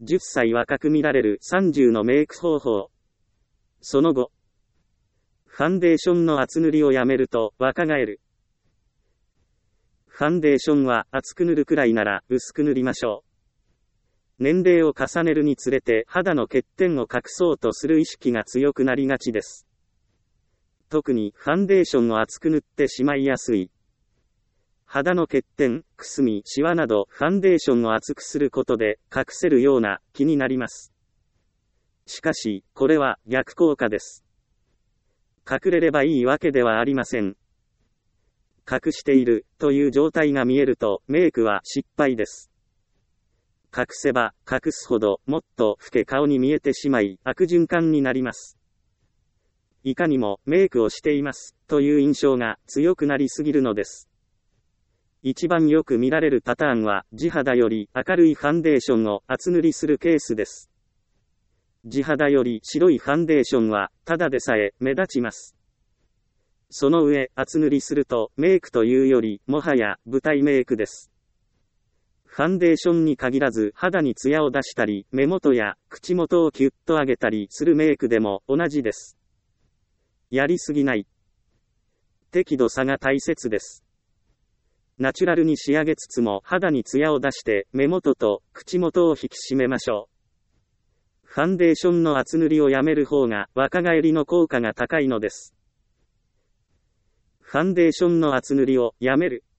10歳若く見られる30のメイク方法。その後、ファンデーションの厚塗りをやめると若返る。ファンデーションは厚く塗るくらいなら薄く塗りましょう。年齢を重ねるにつれて肌の欠点を隠そうとする意識が強くなりがちです。特にファンデーションを厚く塗ってしまいやすい。肌の欠点、くすみ、シワなどファンデーションを厚くすることで隠せるような気になります。しかし、これは逆効果です。隠れればいいわけではありません。隠しているという状態が見えるとメイクは失敗です。隠せば隠すほどもっと老け顔に見えてしまい悪循環になります。いかにもメイクをしていますという印象が強くなりすぎるのです。一番よく見られるパターンは地肌より明るいファンデーションを厚塗りするケースです。地肌より白いファンデーションはただでさえ目立ちます。その上厚塗りするとメイクというよりもはや舞台メイクです。ファンデーションに限らず肌にツヤを出したり目元や口元をキュッと上げたりするメイクでも同じです。やりすぎない。適度さが大切です。ナチュラルに仕上げつつも肌にツヤを出して目元と口元を引き締めましょう。ファンデーションの厚塗りをやめる方が若返りの効果が高いのです。ファンデーションの厚塗りをやめる。